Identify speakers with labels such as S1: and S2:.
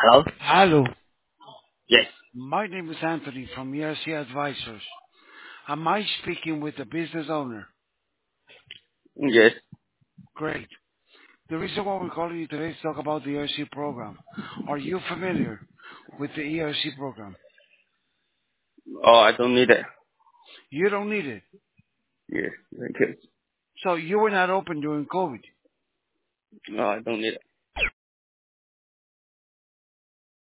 S1: Hello?
S2: Hello,
S1: Yes.
S2: my name is Anthony from ERC Advisors. Am I speaking with the business owner?
S1: Yes.
S2: Great. The reason why we're calling you today is to talk about the ERC program. Are you familiar with the ERC program?
S1: Oh, I don't need it.
S2: You don't need it.
S1: Yes. Thank you.
S2: So you were not open during COVID.
S1: No, I don't need it.